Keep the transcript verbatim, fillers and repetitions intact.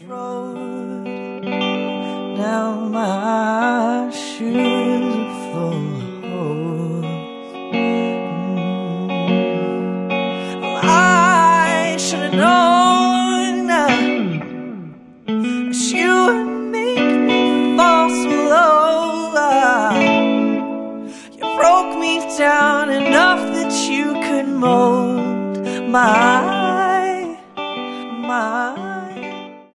road. Now my shoes are full of holes. Mm. Well, I should have known that you would make me fall so low. You broke me down enough that you could mold my